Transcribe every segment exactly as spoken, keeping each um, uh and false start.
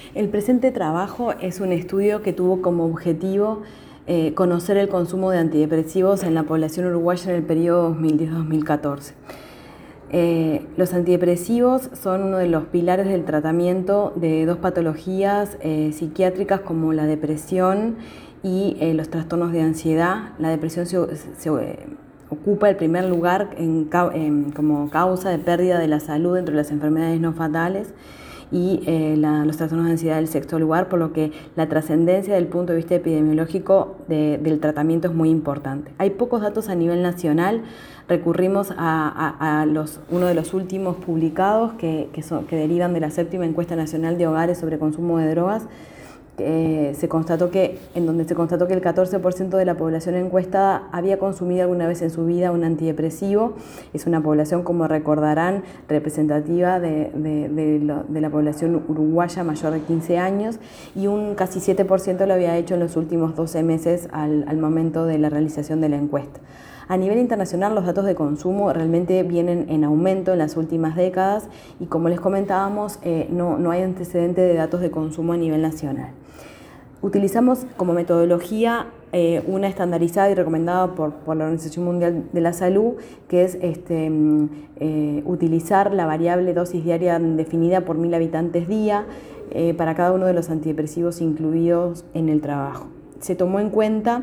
El presente trabajo es un estudio que tuvo como objetivo eh, conocer el consumo de antidepresivos en la población uruguaya en el periodo dos mil diez a dos mil catorce. Eh, los antidepresivos son uno de los pilares del tratamiento de dos patologías eh, psiquiátricas como la depresión y eh, los trastornos de ansiedad. La depresión se, se eh, ocupa el primer lugar en, en, como causa de pérdida de la salud entre las enfermedades no fatales, y eh, la, los trastornos de ansiedad el sexto lugar, por lo que la trascendencia del punto de vista epidemiológico de, del tratamiento es muy importante. Hay pocos datos a nivel nacional, recurrimos a, a, a los, uno de los últimos publicados que, que, son, que derivan de la séptima encuesta nacional de hogares sobre consumo de drogas. Eh, se constató que, en donde se constató que el catorce por ciento de la población encuestada había consumido alguna vez en su vida un antidepresivo. Es una población, como recordarán, representativa de, de, de, lo, de la población uruguaya mayor de quince años, y un casi siete por ciento lo había hecho en los últimos doce meses al, al momento de la realización de la encuesta. A nivel internacional, los datos de consumo realmente vienen en aumento en las últimas décadas y, como les comentábamos, eh, no, no hay antecedente de datos de consumo a nivel nacional. Utilizamos como metodología eh, una estandarizada y recomendada por, por la Organización Mundial de la Salud, que es este, eh, utilizar la variable dosis diaria definida por mil habitantes día eh, para cada uno de los antidepresivos incluidos en el trabajo. Se tomó en cuenta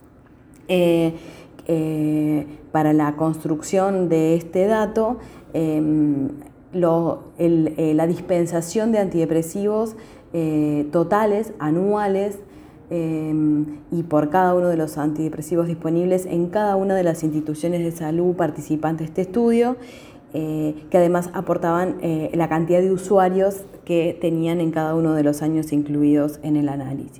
eh, eh, para la construcción de este dato eh, lo, el, eh, la dispensación de antidepresivos Eh, totales, anuales, eh, y por cada uno de los antidepresivos disponibles en cada una de las instituciones de salud participantes de este estudio, eh, que además aportaban eh, la cantidad de usuarios que tenían en cada uno de los años incluidos en el análisis.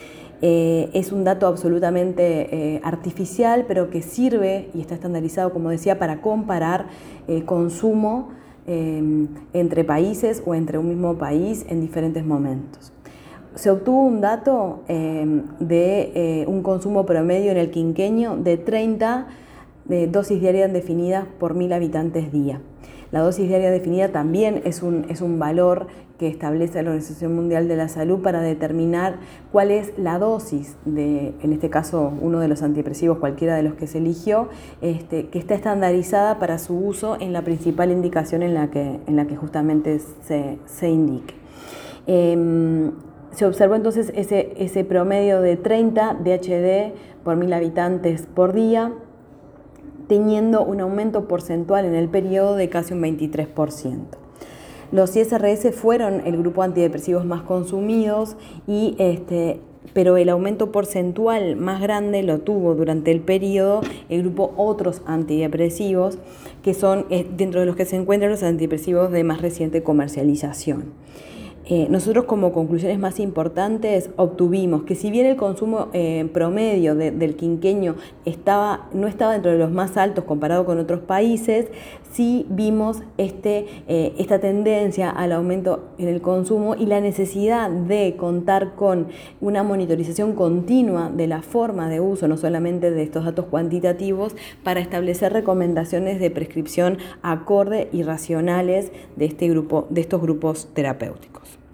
Eh, es un dato absolutamente eh, artificial, pero que sirve y está estandarizado, como decía, para comparar el consumo Eh, entre países o entre un mismo país en diferentes momentos. Se obtuvo un dato eh, de eh, un consumo promedio en el quinquenio de treinta de dosis diarias definidas por mil habitantes día. La dosis diaria definida también es un, es un valor que establece la Organización Mundial de la Salud para determinar cuál es la dosis de, en este caso, uno de los antidepresivos, cualquiera de los que se eligió, este, que está estandarizada para su uso en la principal indicación en la que, en la que justamente se, se indique. Eh, se observó entonces ese, ese promedio de treinta D H D por mil habitantes por día, teniendo un aumento porcentual en el periodo de casi un veintitrés por ciento. Los I S R S fueron el grupo de antidepresivos más consumidos, y, este, pero el aumento porcentual más grande lo tuvo durante el periodo el grupo otros antidepresivos, que son eh, dentro de los que se encuentran los antidepresivos de más reciente comercialización. Eh, nosotros, como conclusiones más importantes, obtuvimos que si bien el consumo eh, promedio de, del quinquenio estaba, no estaba dentro de los más altos comparado con otros países, sí vimos este, eh, esta tendencia al aumento en el consumo y la necesidad de contar con una monitorización continua de la forma de uso, no solamente de estos datos cuantitativos, para establecer recomendaciones de prescripción acorde y racionales de, este grupo, de estos grupos terapéuticos.